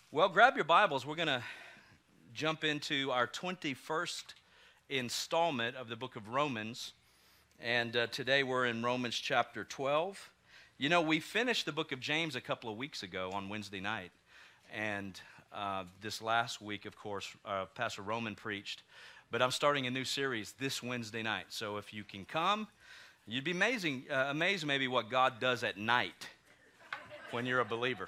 Well, grab your Bibles. We're going to jump into our 21st installment of the book of Romans. And today we're in Romans chapter 12. You know, we finished the book of James a couple of weeks ago on Wednesday night. And this last week, of course, Pastor Roman preached. But I'm starting a new series this Wednesday night. So if you can come, you'd be amazed maybe what God does at night when you're a believer.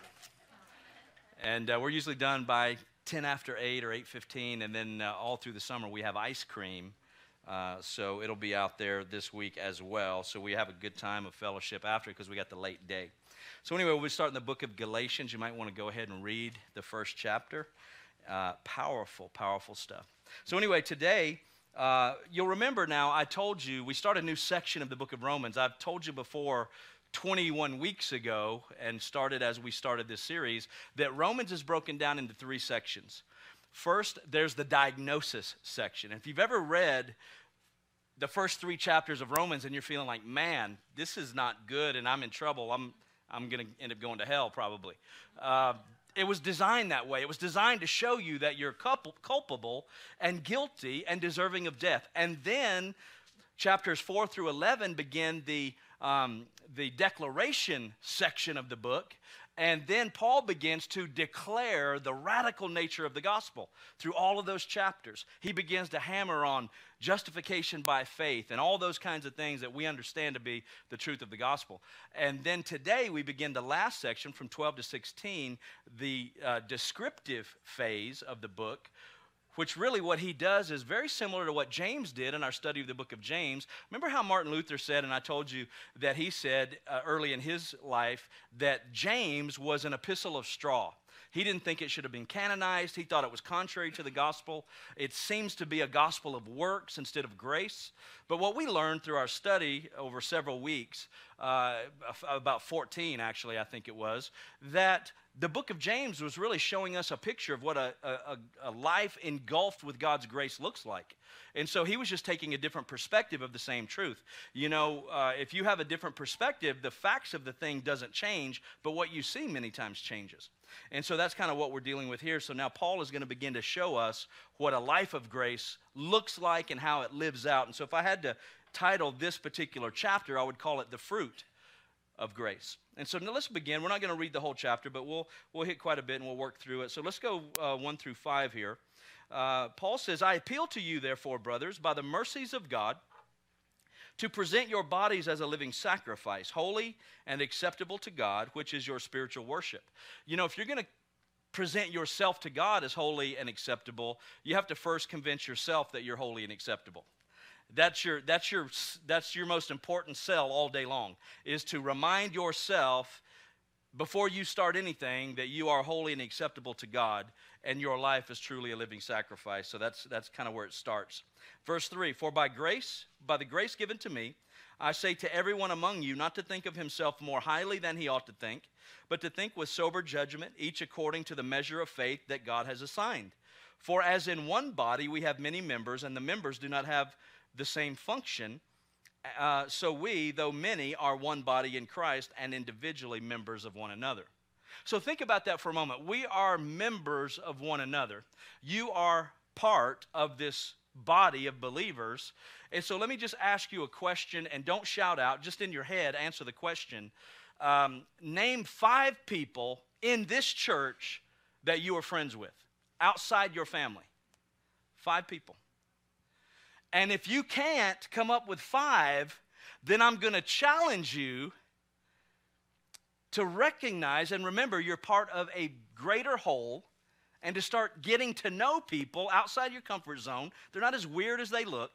And we're usually done by 10 after 8 or 8:15, and then all through the summer we have ice cream. So it'll be out there this week as well. So we have a good time of fellowship after because we got the late day. So anyway, we'll start in the book of Galatians. You might want to go ahead and read the first chapter. Powerful, powerful stuff. So anyway, today, you'll remember now I told you we start a new section of the book of Romans. I've told you before 21 weeks ago, and started as we started this series, that Romans is broken down into three sections. First, there's the diagnosis section. If you've ever read the first three chapters of Romans and you're feeling like, man, this is not good and I'm in trouble, I'm going to end up going to hell probably. It was designed that way. It was designed to show you that you're culpable and guilty and deserving of death. And then chapters 4 through 11 begin the declaration section of the book, and then Paul begins to declare the radical nature of the gospel through all of those chapters. He begins to hammer on justification by faith and all those kinds of things that we understand to be the truth of the gospel. And then today we begin the last section from 12 to 16, the descriptive phase of the book, which really what he does is very similar to what James did in our study of the book of James. Remember how Martin Luther said, and I told you that he said early in his life that James was an epistle of straw. He didn't think it should have been canonized. He thought it was contrary to the gospel. It seems to be a gospel of works instead of grace. But what we learned through our study over several weeks, about 14 actually I think it was, that the book of James was really showing us a picture of what a life engulfed with God's grace looks like. And so he was just taking a different perspective of the same truth. You know, if you have a different perspective, the facts of the thing doesn't change, but what you see many times changes. And so that's kind of what we're dealing with here. So now Paul is going to begin to show us what a life of grace looks like and how it lives out. And so if I had to title this particular chapter, I would call it The Fruit of Grace. And so now let's begin. We're not going to read the whole chapter, but we'll hit quite a bit and we'll work through it. So let's go 1 through 5 here. Paul says, I appeal to you, therefore, brothers, by the mercies of God, to present your bodies as a living sacrifice, holy and acceptable to God, which is your spiritual worship. You know, if you're going to present yourself to God as holy and acceptable, you have to first convince yourself that you're holy and acceptable. That's your most important sell all day long, is to remind yourself before you start anything that you are holy and acceptable to God and your life is truly a living sacrifice. So that's kind of where it starts. Verse 3, for by the grace given to me, I say to everyone among you not to think of himself more highly than he ought to think, but to think with sober judgment, each according to the measure of faith that God has assigned. For as in one body we have many members, and the members do not have the same function, so we, though many, are one body in Christ and individually members of one another. So think about that for a moment. We are members of one another. You are part of this body of believers. And so let me just ask you a question, and don't shout out, just in your head, answer the question. Name 5 people in this church that you are friends with, outside your family. 5 people. And if you can't come up with 5, then I'm going to challenge you to recognize and remember you're part of a greater whole, and to start getting to know people outside your comfort zone. They're not as weird as they look.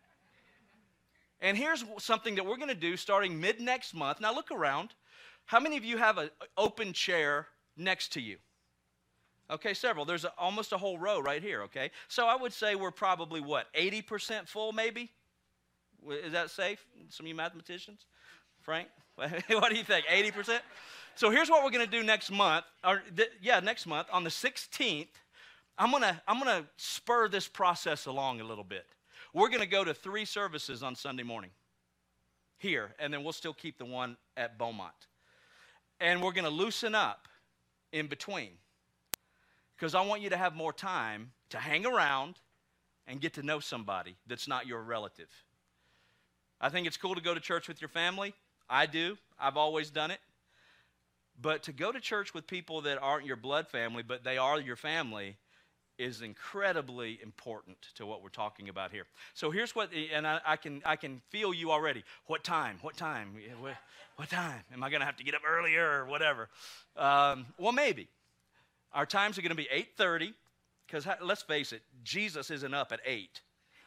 And here's something that we're going to do starting mid-next month. Now look around. How many of you have an open chair next to you? Okay, several. There's almost a whole row right here, okay? So I would say we're probably, 80% full maybe? Is that safe? Some of you mathematicians? Frank? What do you think, 80%? So here's what we're going to do next month. Next month, on the 16th, I'm gonna spur this process along a little bit. We're going to go to 3 services on Sunday morning here, and then we'll still keep the one at Beaumont. And we're going to loosen up in between. because I want you to have more time to hang around and get to know somebody that's not your relative. I think it's cool to go to church with your family. I do. I've always done it. But to go to church with people that aren't your blood family, but they are your family, is incredibly important to what we're talking about here. So here's what, and I can feel you already. What time? What time? What time? Am I going to have to get up earlier or whatever? Well, maybe. Our times are going to be 8:30, because let's face it, Jesus isn't up at 8.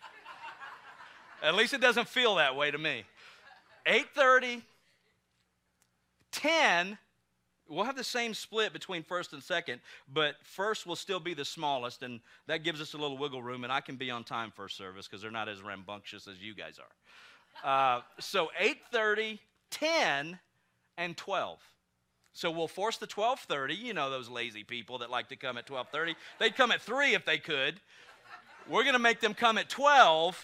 At least it doesn't feel that way to me. 8:30, 10. We'll have the same split between first and second, but first will still be the smallest, and that gives us a little wiggle room, and I can be on time first service because they're not as rambunctious as you guys are. So 8:30, 10, and 12. So we'll force the 12:30. You know those lazy people that like to come at 12:30. They'd come at 3 if they could. We're going to make them come at 12,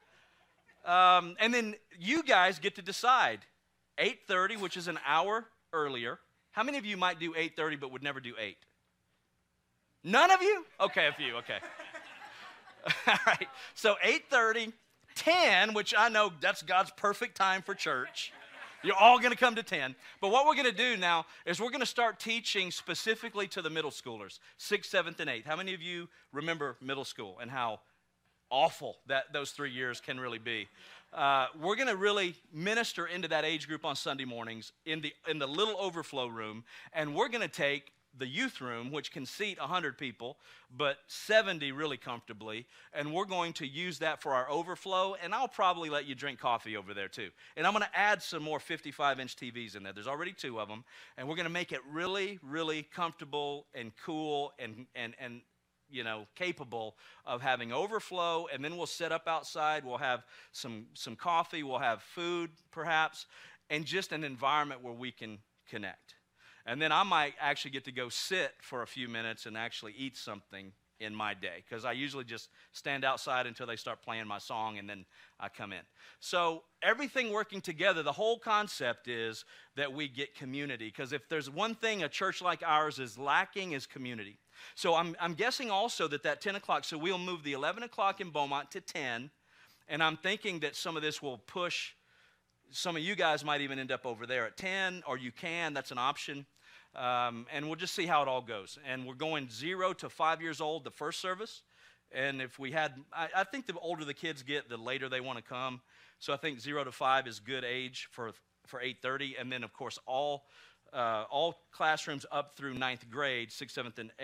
and then you guys get to decide. 8:30, which is an hour earlier. How many of you might do 8:30 but would never do 8? None of you? Okay, a few, okay. All right, so 8:30, 10, which I know that's God's perfect time for church. You're all going to come to 10. But what we're going to do now is we're going to start teaching specifically to the middle schoolers, 6th, 7th, and 8th. How many of you remember middle school and how awful that those 3 years can really be? We're going to really minister into that age group on Sunday mornings in the little overflow room, and we're going to take the youth room, which can seat 100 people, but 70 really comfortably, and we're going to use that for our overflow, and I'll probably let you drink coffee over there too. And I'm going to add some more 55-inch TVs in there. There's already 2 of them, and we're going to make it really, really comfortable and cool and capable of having overflow, and then we'll set up outside. We'll have some coffee. We'll have food, perhaps, and just an environment where we can connect. And then I might actually get to go sit for a few minutes and actually eat something in my day, because I usually just stand outside until they start playing my song, and then I come in. So everything working together, the whole concept is that we get community, because if there's one thing a church like ours is lacking, is community. So I'm guessing also that 10 o'clock, so we'll move the 11 o'clock in Beaumont to 10, and I'm thinking that some of this will push, some of you guys might even end up over there at 10, or you can, that's an option. And we'll just see how it all goes. And we're going 0 to 5 years old, the first service. And if we had, I think the older the kids get, the later they want to come. So I think 0 to 5 is good age for 8:30. And then, of course, all classrooms up through 9th grade, 6th, 7th, and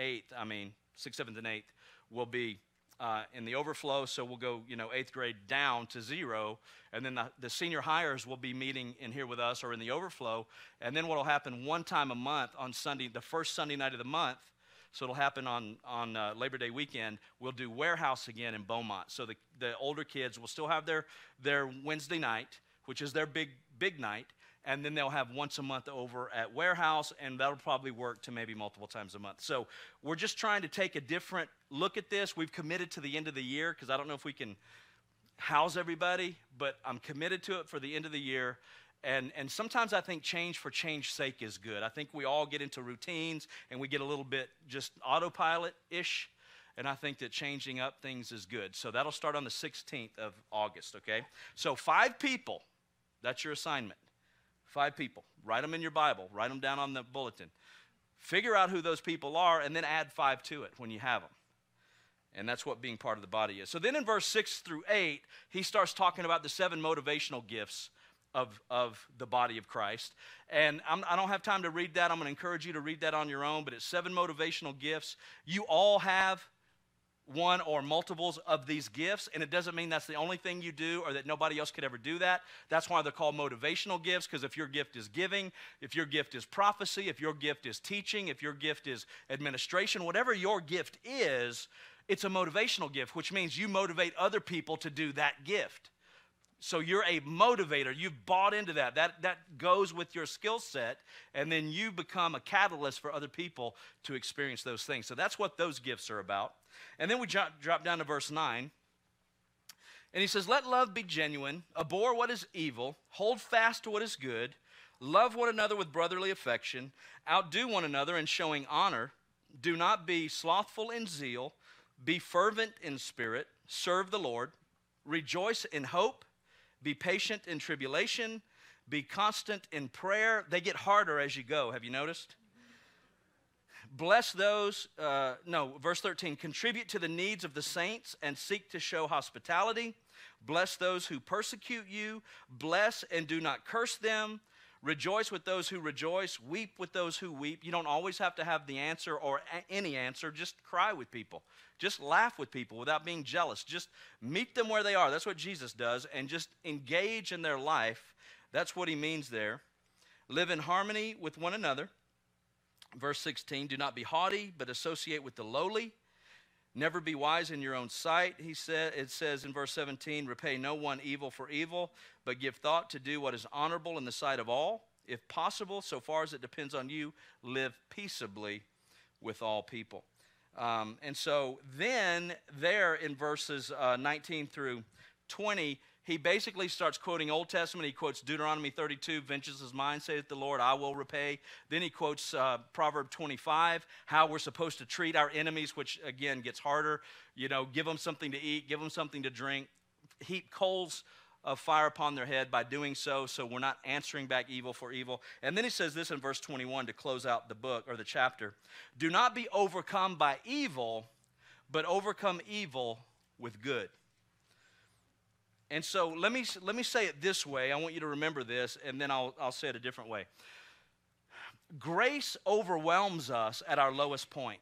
8th will be in the overflow. So we'll go, 8th grade down to 0. And then the senior hires will be meeting in here with us or in the overflow. And then what will happen one time a month on Sunday, the first Sunday night of the month, so it'll happen on Labor Day weekend, we'll do warehouse again in Beaumont. So the older kids will still have their Wednesday night, which is their big night. And then they'll have once a month over at warehouse, and that'll probably work to maybe multiple times a month. So we're just trying to take a different look at this. We've committed to the end of the year, because I don't know if we can house everybody, but I'm committed to it for the end of the year. And sometimes I think change for change's sake is good. I think we all get into routines, and we get a little bit just autopilot-ish, and I think that changing up things is good. So that'll start on the 16th of August, okay? So 5 people, that's your assignment. 5 people. Write them in your Bible. Write them down on the bulletin. Figure out who those people are, and then add 5 to it when you have them. And that's what being part of the body is. So then in verse 6 through 8, he starts talking about the 7 motivational gifts of the body of Christ. And I don't have time to read that. I'm going to encourage you to read that on your own. But it's 7 motivational gifts. You all have one or multiples of these gifts, and it doesn't mean that's the only thing you do or that nobody else could ever do that. That's why they're called motivational gifts, because if your gift is giving, if your gift is prophecy, if your gift is teaching, if your gift is administration, whatever your gift is, it's a motivational gift, which means you motivate other people to do that gift. So you're a motivator. You've bought into that. That goes with your skill set, and then you become a catalyst for other people to experience those things. So that's what those gifts are about. And then we drop down to verse 9. And he says, let love be genuine, abhor what is evil, hold fast to what is good, love one another with brotherly affection, outdo one another in showing honor, do not be slothful in zeal, be fervent in spirit, serve the Lord, rejoice in hope, be patient in tribulation, be constant in prayer. They get harder as you go. Have you noticed? Bless those, verse 13, contribute to the needs of the saints and seek to show hospitality. Bless those who persecute you. Bless and do not curse them. Rejoice with those who rejoice. Weep with those who weep. You don't always have to have the answer or any answer. Just cry with people. Just laugh with people without being jealous. Just meet them where they are. That's what Jesus does. And just engage in their life. That's what he means there. Live in harmony with one another. Verse 16, do not be haughty, but associate with the lowly. Never be wise in your own sight, it says in verse 17, repay no one evil for evil, but give thought to do what is honorable in the sight of all. If possible, so far as it depends on you, live peaceably with all people. And so then there in verses 19 through 20, he basically starts quoting Old Testament. He quotes Deuteronomy 32, vengeance is mine, saith the Lord, I will repay. Then he quotes Proverb 25, how we're supposed to treat our enemies, which again gets harder. You know, give them something to eat, give them something to drink, heap coals of fire upon their head by doing so we're not answering back evil for evil. And then he says this in verse 21 to close out the book or the chapter. Do not be overcome by evil, but overcome evil with good. And so let me say it this way. I want you to remember this, and then I'll say it a different way. Grace overwhelms us at our lowest point.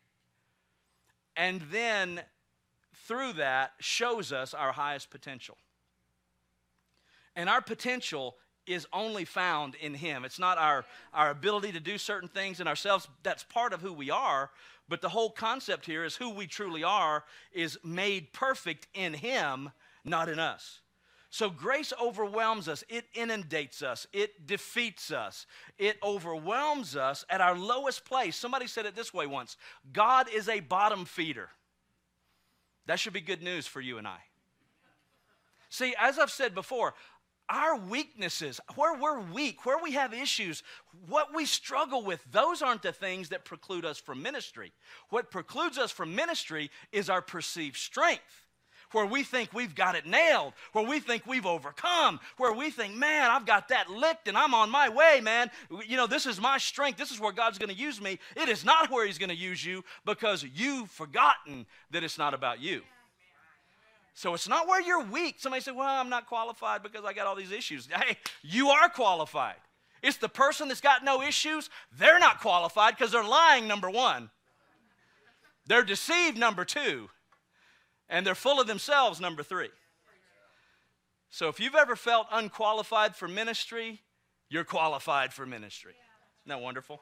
And then through that shows us our highest potential. And our potential is only found in him. It's not our ability to do certain things in ourselves. That's part of who we are. But the whole concept here is who we truly are is made perfect in him, not in us. So grace overwhelms us. It inundates us. It defeats us. It overwhelms us at our lowest place. Somebody said it this way once. God is a bottom feeder. That should be good news for you and I. See, as I've said before, our weaknesses, where we're weak, where we have issues, what we struggle with, those aren't the things that preclude us from ministry. What precludes us from ministry is our perceived strength. Where we think we've got it nailed, where we think we've overcome, where we think, man, I've got that licked and I'm on my way, man. You know, this is my strength. This is where God's going to use me. It is not where he's going to use you because you've forgotten that it's not about you. So it's not where you're weak. Somebody said, well, I'm not qualified because I got all these issues. Hey, you are qualified. It's the person that's got no issues. They're not qualified because they're lying, number one. They're deceived, number two. And they're full of themselves, number three. So if you've ever felt unqualified for ministry, you're qualified for ministry. Isn't that wonderful?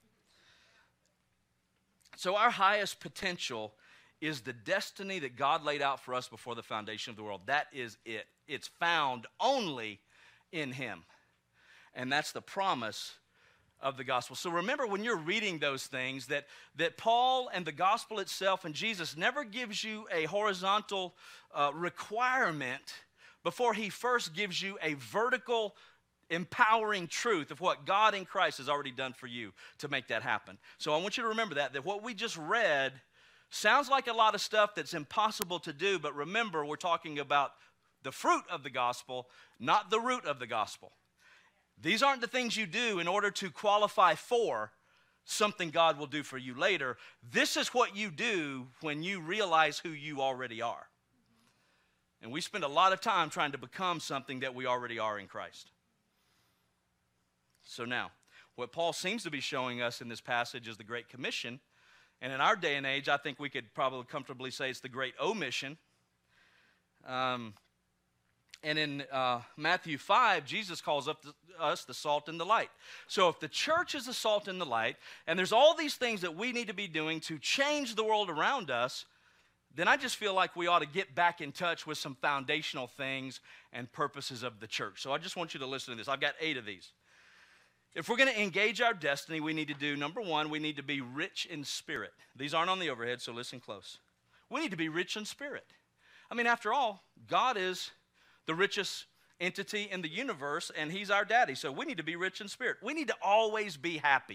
So our highest potential is the destiny that God laid out for us before the foundation of the world. That is it. It's found only in him. And that's the promise of the gospel. So remember when you're reading those things that Paul and the gospel itself and Jesus never gives you a horizontal requirement before he first gives you a vertical empowering truth of what God in Christ has already done for you to make that happen. So I want you to remember that what we just read sounds like a lot of stuff that's impossible to do, but remember we're talking about the fruit of the gospel, not the root of the gospel. These aren't the things you do in order to qualify for something God will do for you later. This is what you do when you realize who you already are. And we spend a lot of time trying to become something that we already are in Christ. So now, what Paul seems to be showing us in this passage is the Great Commission. And in our day and age, I think we could probably comfortably say it's the Great Omission. And in Matthew 5, Jesus calls us the salt and the light. So if the church is the salt and the light, and there's all these things that we need to be doing to change the world around us, then I just feel like we ought to get back in touch with some foundational things and purposes of the church. So I just want you to listen to this. I've got 8 of these. If we're going to engage our destiny, we need to do, number 1, we need to be rich in spirit. These aren't on the overhead, so listen close. We need to be rich in spirit. I mean, after all, God is the richest entity in the universe, and he's our daddy. So we need to be rich in spirit. We need to always be happy.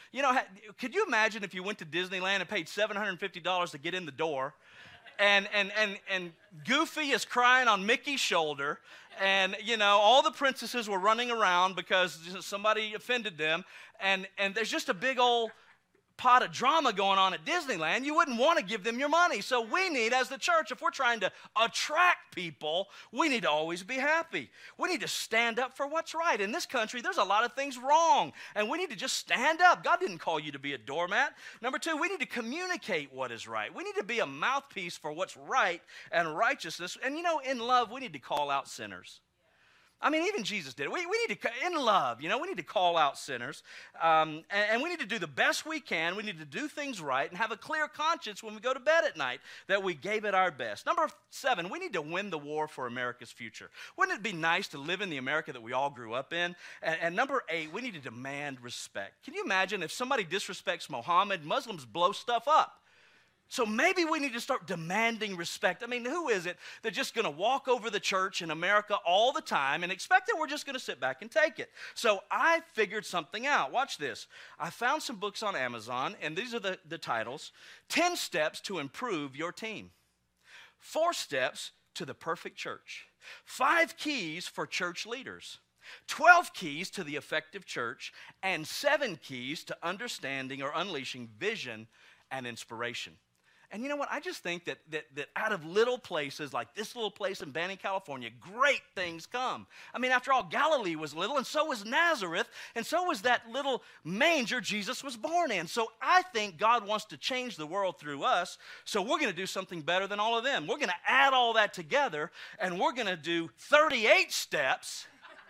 You know, could you imagine if you went to Disneyland and paid $750 to get in the door, and Goofy is crying on Mickey's shoulder, and, you know, all the princesses were running around because somebody offended them, and there's just a big old pot of drama going on at Disneyland. You wouldn't want to give them your money. So we need, as the church, if we're trying to attract people, we need to always be happy. We need to stand up for what's right. In this country, there's a lot of things wrong, and we need to just stand up. God didn't call you to be a doormat. Number two, we need to communicate what is right. We need to be a mouthpiece for what's right and righteousness. And, you know, in love, we need to call out sinners. I mean, even Jesus did it. We need to, in love, you know, we need to call out sinners. And we need to do the best we can. We need to do things right and have a clear conscience when we go to bed at night that we gave it our best. Number 7, we need to win the war for America's future. Wouldn't it be nice to live in the America that we all grew up in? And number 8, we need to demand respect. Can you imagine if somebody disrespects Muhammad, Muslims blow stuff up? So maybe we need to start demanding respect. I mean, who is it that's just going to walk over the church in America all the time and expect that we're just going to sit back and take it? So I figured something out. Watch this. I found some books on Amazon, and these are the titles. 10 Steps to Improve Your Team. 4 Steps to the Perfect Church. 5 Keys for Church Leaders. 12 Keys to the Effective Church. And 7 Keys to Understanding or Unleashing Vision and Inspiration. And you know what? I just think that out of little places like this little place in Banning, California, great things come. I mean, after all, Galilee was little, and so was Nazareth, and so was that little manger Jesus was born in. So I think God wants to change the world through us, so we're going to do something better than all of them. We're going to add all that together, and we're going to do 38 steps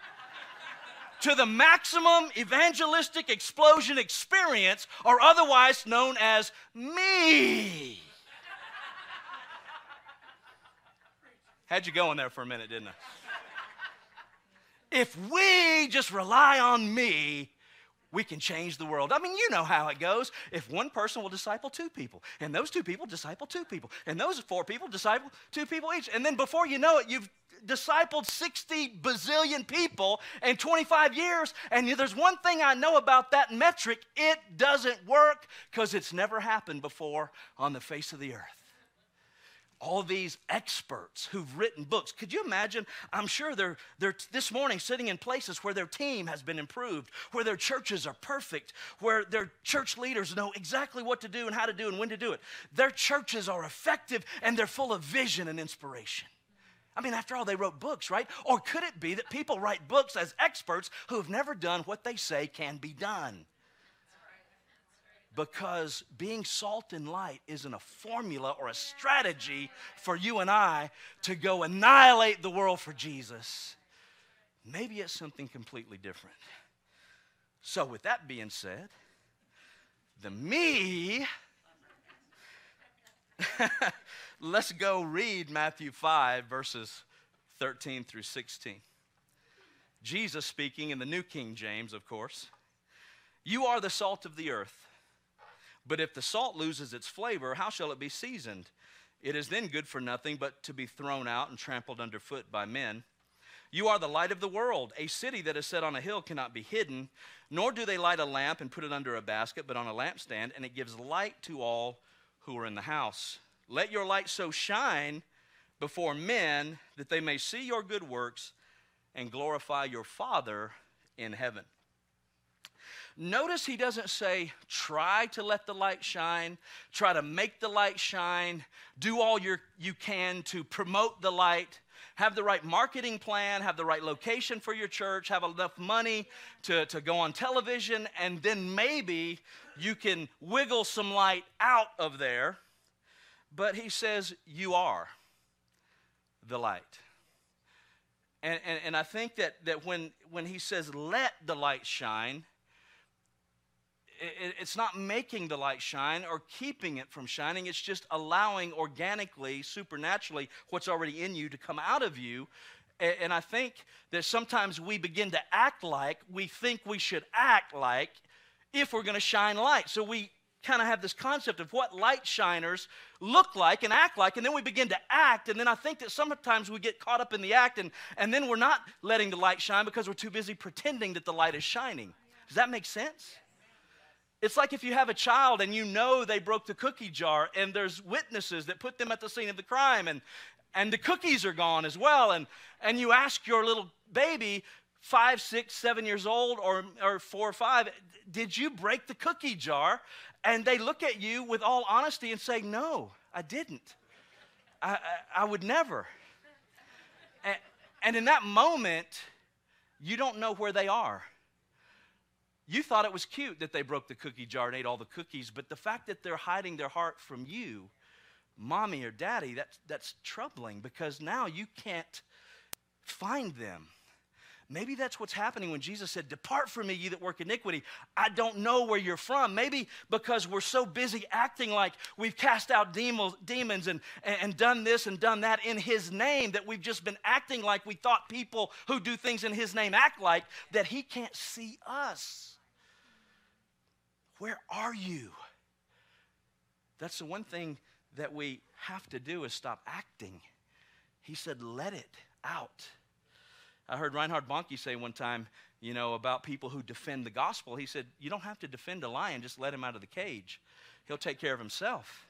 to the maximum evangelistic explosion experience, or otherwise known as me. Had you going there for a minute, didn't I? If we just rely on me, we can change the world. I mean, you know how it goes. If one person will disciple 2 people, and those 2 people disciple 2 people, and those 4 people disciple 2 people each, and then before you know it, you've discipled 60 bazillion people in 25 years, and there's one thing I know about that metric: it doesn't work because it's never happened before on the face of the earth. All these experts who've written books, could you imagine? I'm sure they're this morning sitting in places where their team has been improved, where their churches are perfect, where their church leaders know exactly what to do and how to do and when to do it. Their churches are effective and they're full of vision and inspiration. I mean, after all, they wrote books, right? Or could it be that people write books as experts who have never done what they say can be done? Because being salt and light isn't a formula or a strategy for you and I to go annihilate the world for Jesus. Maybe it's something completely different. So with that being said, the me, let's go read Matthew 5, verses 13 through 16. Jesus speaking in the New King James, of course. You are the salt of the earth. But if the salt loses its flavor, how shall it be seasoned? It is then good for nothing but to be thrown out and trampled underfoot by men. You are the light of the world. A city that is set on a hill cannot be hidden, nor do they light a lamp and put it under a basket, but on a lampstand, and it gives light to all who are in the house. Let your light so shine before men that they may see your good works and glorify your Father in heaven. Notice he doesn't say, try to let the light shine, try to make the light shine, do all you can to promote the light, have the right marketing plan, have the right location for your church, have enough money to go on television, and then maybe you can wiggle some light out of there. But he says, you are the light. And I think that when he says, let the light shine, it's not making the light shine or keeping it from shining. It's just allowing organically, supernaturally, what's already in you to come out of you. And I think that sometimes we begin to act like we think we should act like if we're going to shine light. So we kind of have this concept of what light shiners look like and act like, and then we begin to act, and then I think that sometimes we get caught up in the act, and then we're not letting the light shine because we're too busy pretending that the light is shining. Does that make sense? It's like if you have a child and you know they broke the cookie jar and there's witnesses that put them at the scene of the crime and the cookies are gone as well. And you ask your little baby, 5, 6, 7 years old or 4 or 5, did you break the cookie jar? And they look at you with all honesty and say, no, I didn't. I would never. And in that moment, you don't know where they are. You thought it was cute that they broke the cookie jar and ate all the cookies, but the fact that they're hiding their heart from you, mommy or daddy, that's troubling because now you can't find them. Maybe that's what's happening when Jesus said, depart from me, you that work iniquity. I don't know where you're from. Maybe because we're so busy acting like we've cast out demons and done this and done that in his name that we've just been acting like we thought people who do things in his name act like, that he can't see us. Where are you? That's the one thing that we have to do is stop acting. He said, let it out. I heard Reinhard Bonnke say one time, about people who defend the gospel. He said, you don't have to defend a lion, just let him out of the cage. He'll take care of himself.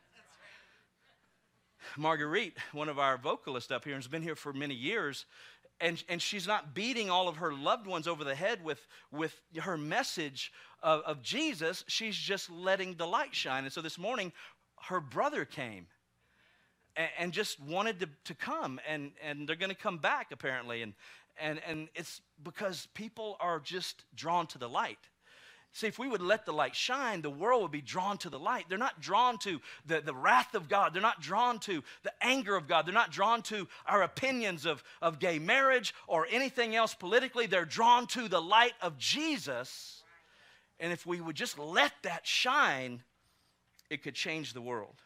Marguerite, one of our vocalists up here, has been here for many years, and she's not beating all of her loved ones over the head with her message of Jesus. She's just letting the light shine. And so this morning, her brother came and just wanted to come, and they're going to come back apparently. And it's because people are just drawn to the light. See, if we would let the light shine, the world would be drawn to the light. They're not drawn to the wrath of God. They're not drawn to the anger of God. They're not drawn to our opinions of gay marriage or anything else politically. They're drawn to the light of Jesus. And if we would just let that shine, it could change the world.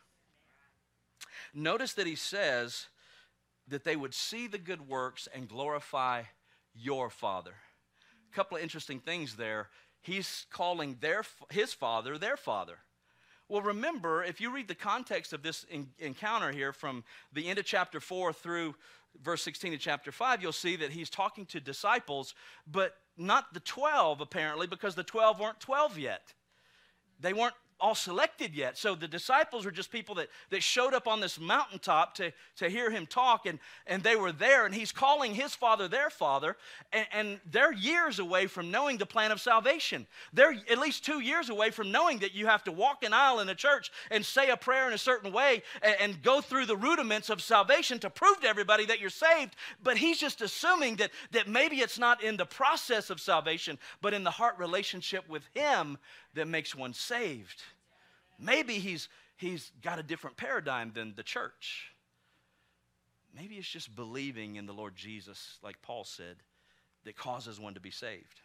Notice that he says that they would see the good works and glorify your Father. A couple of interesting things there. He's calling his father their father. Well, remember, if you read the context of this encounter here from the end of chapter 4 through verse 16 of chapter 5, you'll see that he's talking to disciples, but not the 12 apparently, because the 12 weren't 12 yet. They weren't all selected yet. So the disciples were just people that showed up on this mountaintop to hear him talk, and they were there, and he's calling his father their father, and they're years away from knowing the plan of salvation. They're at least 2 years away from knowing that you have to walk an aisle in a church and say a prayer in a certain way and go through the rudiments of salvation to prove to everybody that you're saved. But he's just assuming that maybe it's not in the process of salvation, but in the heart relationship with him that makes one saved. Maybe he's got a different paradigm than the church. Maybe it's just believing in the Lord Jesus, like Paul said, that causes one to be saved.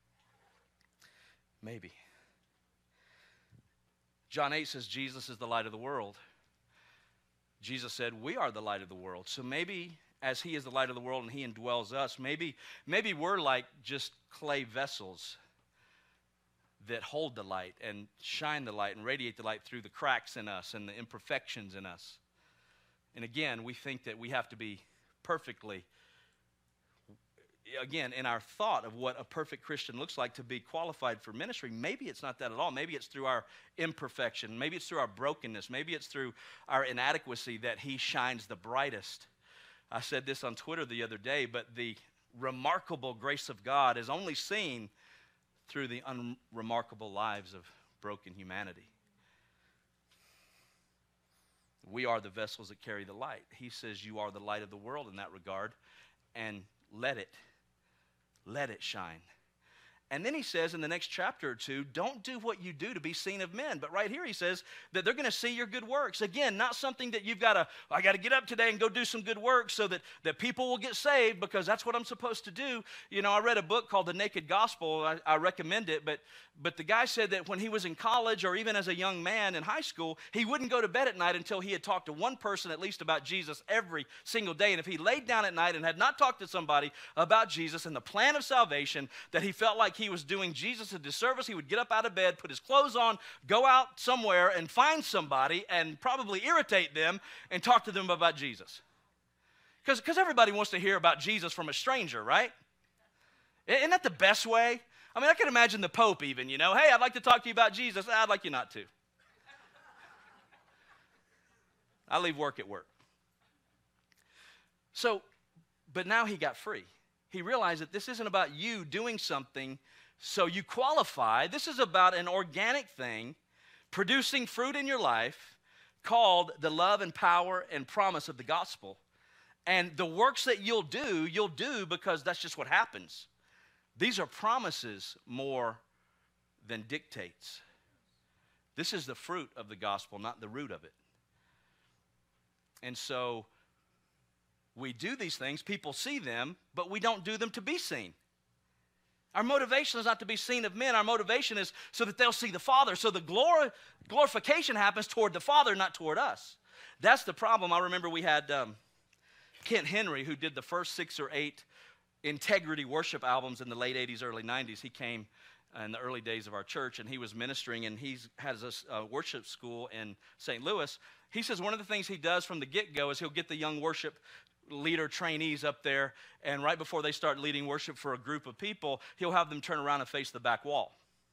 Maybe. John 8 says Jesus is the light of the world. Jesus said we are the light of the world. So maybe as he is the light of the world and he indwells us, maybe we're like just clay vessels that hold the light and shine the light and radiate the light through the cracks in us and the imperfections in us. And again, we think that we have to be perfectly, again, in our thought of what a perfect Christian looks like to be qualified for ministry. Maybe it's not that at all. Maybe it's through our imperfection. Maybe it's through our brokenness. Maybe it's through our inadequacy that he shines the brightest. I said this on Twitter the other day, but the remarkable grace of God is only seen through the unremarkable lives of broken humanity. We are the vessels that carry the light. He says you are the light of the world in that regard, and let it shine. And then he says in the next chapter or two, don't do what you do to be seen of men. But right here he says that they're going to see your good works. Again, not something that you've got to, I got to get up today and go do some good work so that people will get saved because that's what I'm supposed to do. I read a book called The Naked Gospel. I recommend it. But the guy said that when he was in college or even as a young man in high school, he wouldn't go to bed at night until he had talked to one person at least about Jesus every single day. And if he laid down at night and had not talked to somebody about Jesus and the plan of salvation, that he felt like he was doing Jesus a disservice, he would get up out of bed, put his clothes on, go out somewhere and find somebody and probably irritate them and talk to them about Jesus. Because everybody wants to hear about Jesus from a stranger, right? Isn't that the best way? I mean, I can imagine the Pope even, you know, hey, I'd like to talk to you about Jesus. I'd like you not to. I leave work at work. So, but now he got free. He realized that this isn't about you doing something so you qualify. This is about an organic thing producing fruit in your life called the love and power and promise of the gospel. And the works that you'll do because that's just what happens. These are promises more than dictates. This is the fruit of the gospel, not the root of it. And so we do these things, people see them, but we don't do them to be seen. Our motivation is not to be seen of men. Our motivation is so that they'll see the Father. So the glorification happens toward the Father, not toward us. That's the problem. I remember we had Kent Henry, who did the first 6 or 8 integrity worship albums in the late 80s, early 90s. He came in the early days of our church, and he was ministering, and he has a worship school in St. Louis. He says one of the things he does from the get-go is he'll get the young worship leader trainees up there, and right before they start leading worship for a group of people, he'll have them turn around and face the back wall,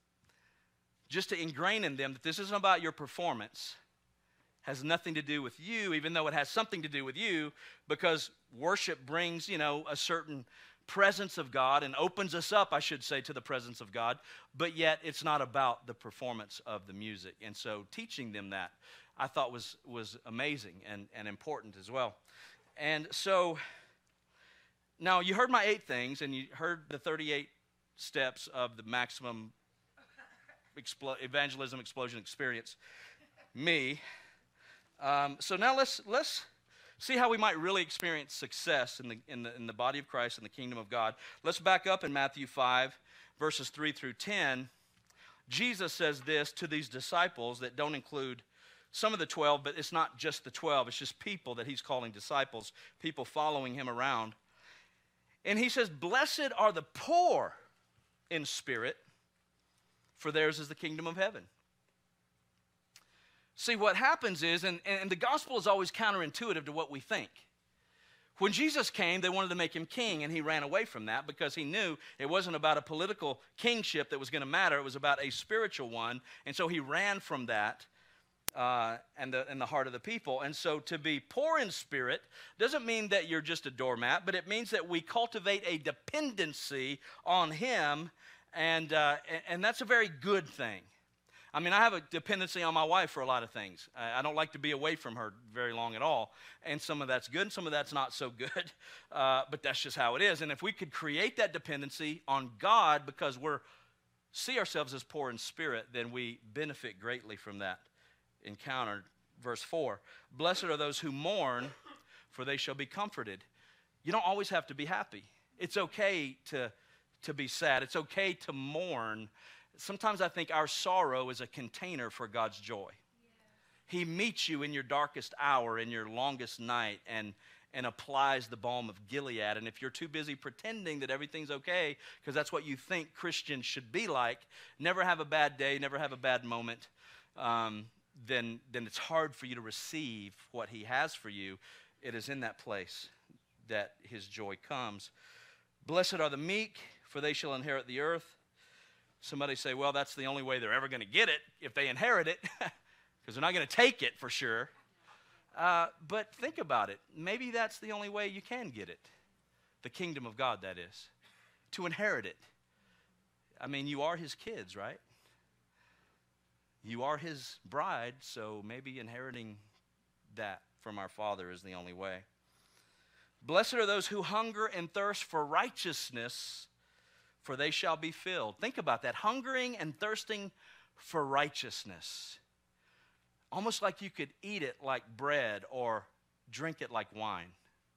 just to ingrain in them that this isn't about your performance. Has nothing to do with you, even though it has something to do with you, because worship brings, you know, a certain presence of God and opens us up, I should say, to the presence of God, but yet it's not about the performance of the music. And so teaching them that I thought was amazing and important as well. And so now you heard my 8 things, and you heard the 38 steps of the maximum evangelism explosion experience, me. So now let's see how we might really experience success in the body of Christ and the kingdom of God. Let's back up in Matthew 5, verses 3 through 10. Jesus says this to these disciples that don't include some of the 12, but it's not just the 12. It's just people that he's calling disciples, people following him around. And he says, "Blessed are the poor in spirit, for theirs is the kingdom of heaven." See, what happens is, and the gospel is always counterintuitive to what we think. When Jesus came, they wanted to make him king, and he ran away from that because he knew it wasn't about a political kingship that was going to matter. It was about a spiritual one, and so he ran from that and the heart of the people. And so to be poor in spirit doesn't mean that you're just a doormat, but it means that we cultivate a dependency on him, and that's a very good thing. I mean, I have a dependency on my wife for a lot of things. I don't like to be away from her very long at all. And some of that's good, and some of that's not so good. But that's just how it is. And if we could create that dependency on God because we see ourselves as poor in spirit, then we benefit greatly from that encounter. Verse 4, "Blessed are those who mourn, for they shall be comforted." You don't always have to be happy. It's okay to be sad. It's okay to mourn. Sometimes I think our sorrow is a container for God's joy. He meets you in your darkest hour, in your longest night, and applies the balm of Gilead. And if you're too busy pretending that everything's okay, because that's what you think Christians should be like, never have a bad day, never have a bad moment, then it's hard for you to receive what he has for you. It is in that place that his joy comes. "Blessed are the meek, for they shall inherit the earth." Somebody say, well, that's the only way they're ever going to get it if they inherit it, because they're not going to take it for sure. But think about it. Maybe that's the only way you can get it. The kingdom of God, that is. To inherit it. I mean, you are his kids, right? You are his bride, so maybe inheriting that from our Father is the only way. "Blessed are those who hunger and thirst for righteousness, for they shall be filled." Think about that. Hungering and thirsting for righteousness. Almost like you could eat it like bread or drink it like wine.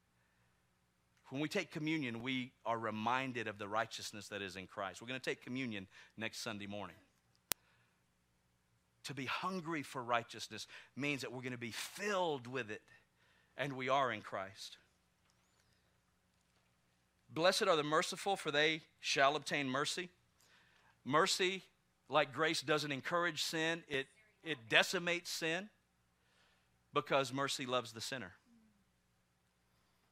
When we take communion, we are reminded of the righteousness that is in Christ. We're going to take communion next Sunday morning. To be hungry for righteousness means that we're going to be filled with it, and we are in Christ. "Blessed are the merciful, for they shall obtain mercy." Mercy, like grace, doesn't encourage sin. It decimates sin because mercy loves the sinner.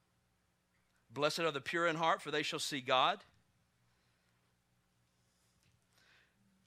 "Blessed are the pure in heart, for they shall see God."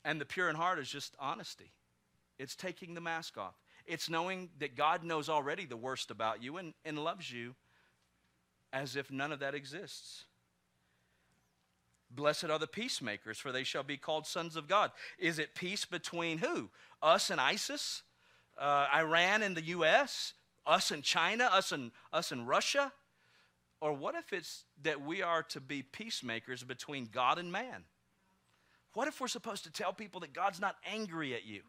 And the pure in heart is just honesty. It's taking the mask off. It's knowing that God knows already the worst about you and loves you as if none of that exists. Blessed are the peacemakers, for they shall be called sons of God. Is it peace between who? Us and ISIS? Iran and the U.S.? Us and China? Us and Russia? Or what if it's that we are to be peacemakers between God and man? What if we're supposed to tell people that God's not angry at you?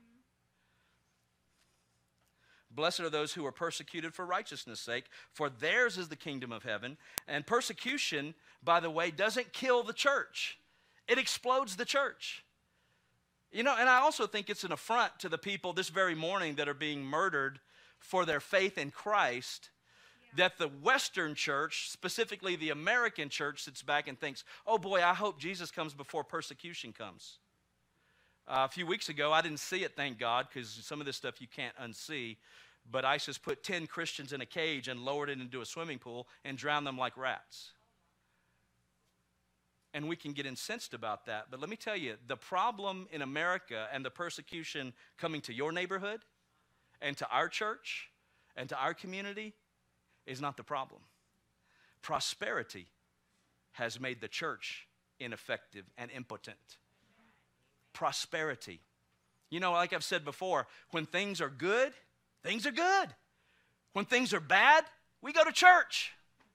Blessed are those who are persecuted for righteousness' sake, for theirs is the kingdom of heaven. And persecution, by the way, doesn't kill the church. It explodes the church. You know, and I also think it's an affront to the people this very morning that are being murdered for their faith in Christ, that the Western church, specifically the American church, sits back and thinks, oh boy, I hope Jesus comes before persecution comes. A few weeks ago, I didn't see it, thank God, because some of this stuff you can't unsee, but ISIS put 10 Christians in a cage and lowered it into a swimming pool and drowned them like rats. And we can get incensed about that, but let me tell you, the problem in America and the persecution coming to your neighborhood and to our church and to our community is not the problem. Prosperity has made the church ineffective and impotent. Prosperity. You know, like I've said before, when things are good, things are good. When things are bad, we go to church.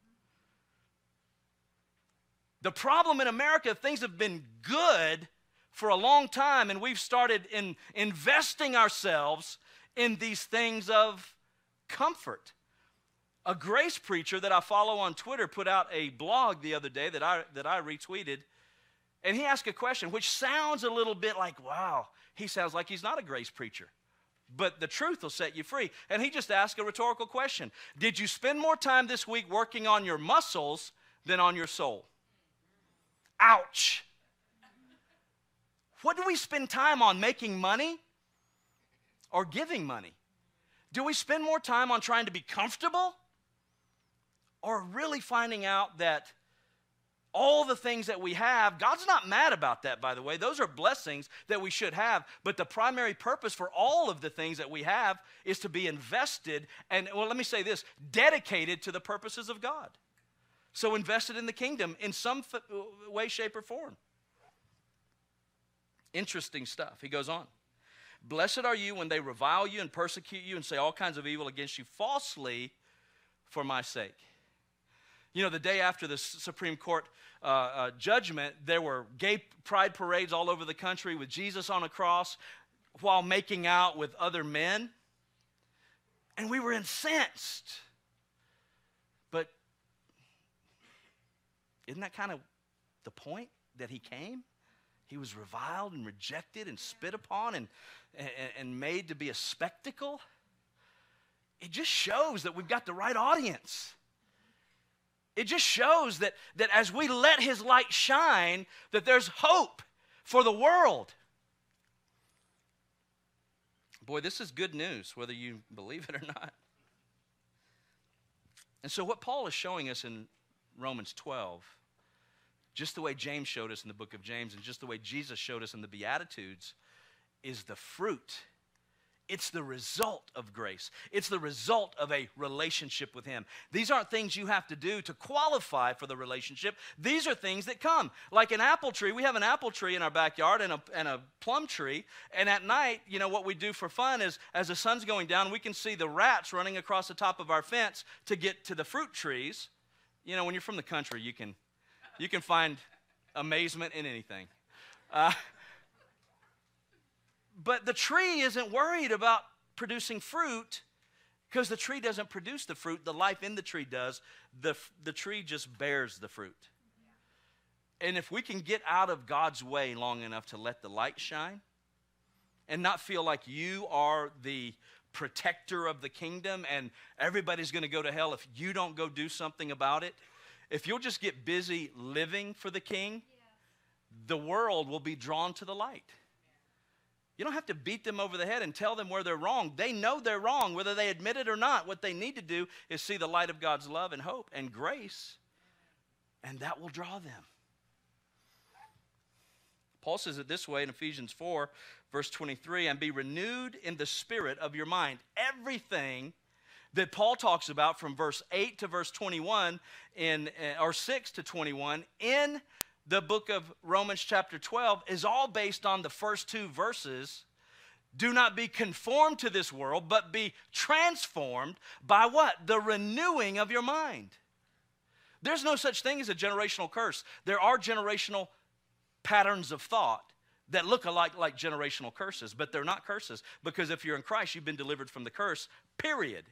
The problem in America, things have been good for a long time, and we've started investing ourselves in these things of comfort. A grace preacher that I follow on Twitter put out a blog the other day that I retweeted, and he asked a question which sounds a little bit like, wow, he sounds like he's not a grace preacher. But the truth will set you free. And he just asked a rhetorical question. Did you spend more time this week working on your muscles than on your soul? Ouch. What do we spend time on, making money or giving money? Do we spend more time on trying to be comfortable or really finding out that all the things that we have, God's not mad about that, by the way. Those are blessings that we should have. But the primary purpose for all of the things that we have is to be invested and, well, let me say this, dedicated to the purposes of God. So invested in the kingdom in some way, shape, or form. Interesting stuff. He goes on. Blessed are you when they revile you and persecute you and say all kinds of evil against you falsely for my sake. You know, the day after the Supreme Court judgment, there were gay pride parades all over the country with Jesus on a cross while making out with other men. And we were incensed. But isn't that kind of the point that he came? He was reviled and rejected and spit upon and made to be a spectacle. It just shows that we've got the right audience. It just shows that as we let his light shine, that there's hope for the world. Boy, this is good news, whether you believe it or not. And so what Paul is showing us in Romans 12, just the way James showed us in the book of James and just the way Jesus showed us in the Beatitudes, is the fruit. It's the result of grace. It's the result of a relationship with him. These aren't things you have to do to qualify for the relationship. These are things that come. Like an apple tree. We have an apple tree in our backyard and a plum tree. And at night, you know, what we do for fun is as the sun's going down, we can see the rats running across the top of our fence to get to the fruit trees. You know, when you're from the country, you can find amazement in anything. But the tree isn't worried about producing fruit because the tree doesn't produce the fruit. The life in the tree does. The tree just bears the fruit. And if we can get out of God's way long enough to let the light shine and not feel like you are the protector of the kingdom and everybody's going to go to hell if you don't go do something about it, if you'll just get busy living for the king, the world will be drawn to the light. You don't have to beat them over the head and tell them where they're wrong. They know they're wrong, whether they admit it or not. What they need to do is see the light of God's love and hope and grace, and that will draw them. Paul says it this way in Ephesians 4, verse 23, and be renewed in the spirit of your mind. Everything that Paul talks about from verse 8 to verse 21, or 6 to 21, in the book of Romans chapter 12 is all based on the first two verses. Do not be conformed to this world, but be transformed by what? The renewing of your mind. There's no such thing as a generational curse. There are generational patterns of thought that look alike like generational curses, but they're not curses, because if you're in Christ, you've been delivered from the curse, period.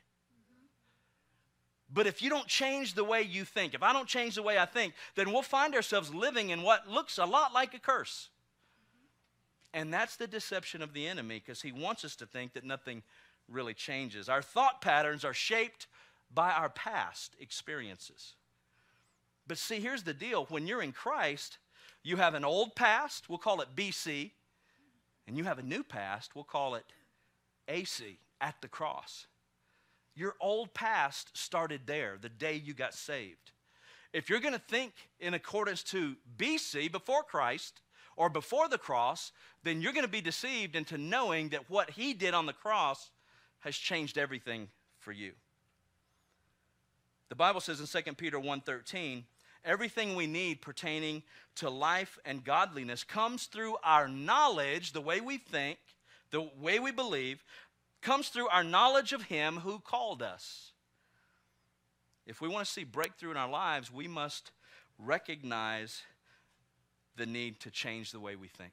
But if you don't change the way you think, if I don't change the way I think, then we'll find ourselves living in what looks a lot like a curse. And that's the deception of the enemy, because he wants us to think that nothing really changes. Our thought patterns are shaped by our past experiences. But see, here's the deal. When you're in Christ, you have an old past, we'll call it BC, and you have a new past, we'll call it AC, at the cross. Your old past started there, the day you got saved. If you're going to think in accordance to BC, before Christ, or before the cross, then you're going to be deceived into knowing that what he did on the cross has changed everything for you. The Bible says in 2 Peter 1:13, everything we need pertaining to life and godliness comes through our knowledge, the way we think, the way we believe, comes through our knowledge of him who called us. If we want to see breakthrough in our lives, we must recognize the need to change the way we think.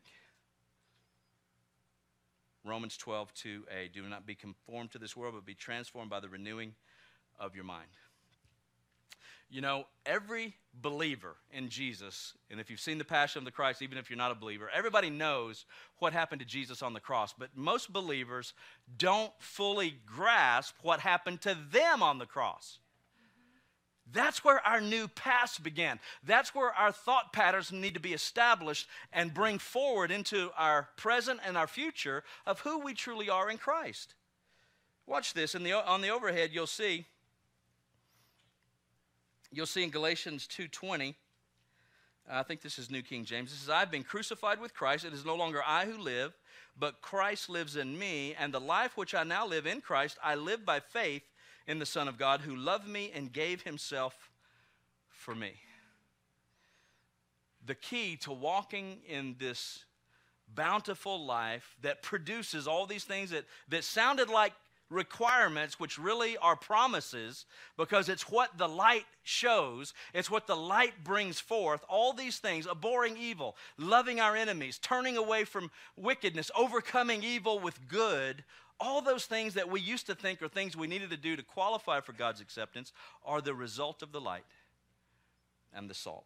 Romans 12:2a, do not be conformed to this world, but be transformed by the renewing of your mind. You know, every believer in Jesus, and if you've seen the Passion of the Christ, even if you're not a believer, everybody knows what happened to Jesus on the cross. But most believers don't fully grasp what happened to them on the cross. That's where our new past began. That's where our thought patterns need to be established and bring forward into our present and our future of who we truly are in Christ. Watch this. On the overhead, you'll see in Galatians 2:20, I think this is New King James. It says, I've been crucified with Christ. It is no longer I who live, but Christ lives in me. And the life which I now live in Christ, I live by faith in the Son of God who loved me and gave himself for me. The key to walking in this bountiful life that produces all these things that sounded like requirements, which really are promises, because it's what the light shows, it's what the light brings forth, all these things, abhorring evil, loving our enemies, turning away from wickedness, overcoming evil with good, all those things that we used to think are things we needed to do to qualify for God's acceptance are the result of the light and the salt.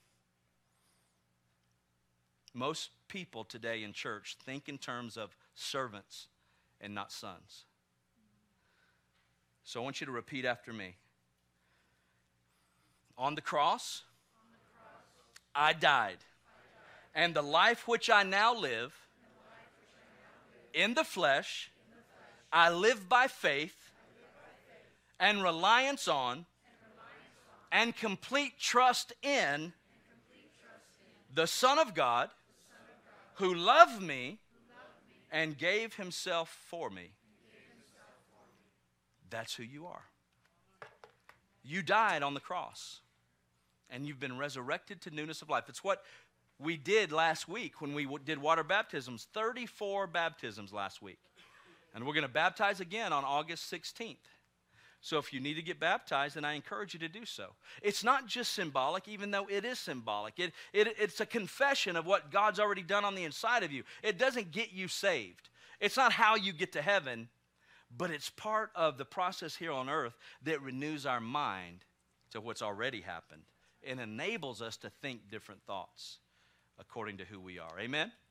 Most people today in church think in terms of servants and not sons. So I want you to repeat after me. On the cross, I died. And the life which I now live in the flesh, I live by faith and reliance on and complete trust in the Son of God who loved me and gave himself for me. That's who you are. You died on the cross, and you've been resurrected to newness of life. It's what we did last week when we did water baptisms, 34 baptisms last week. And we're going to baptize again on August 16th. So if you need to get baptized, then I encourage you to do so. It's not just symbolic, even though it is symbolic. It's a confession of what God's already done on the inside of you. It doesn't get you saved. It's not how you get to heaven, but it's part of the process here on earth that renews our mind to what's already happened and enables us to think different thoughts according to who we are. Amen?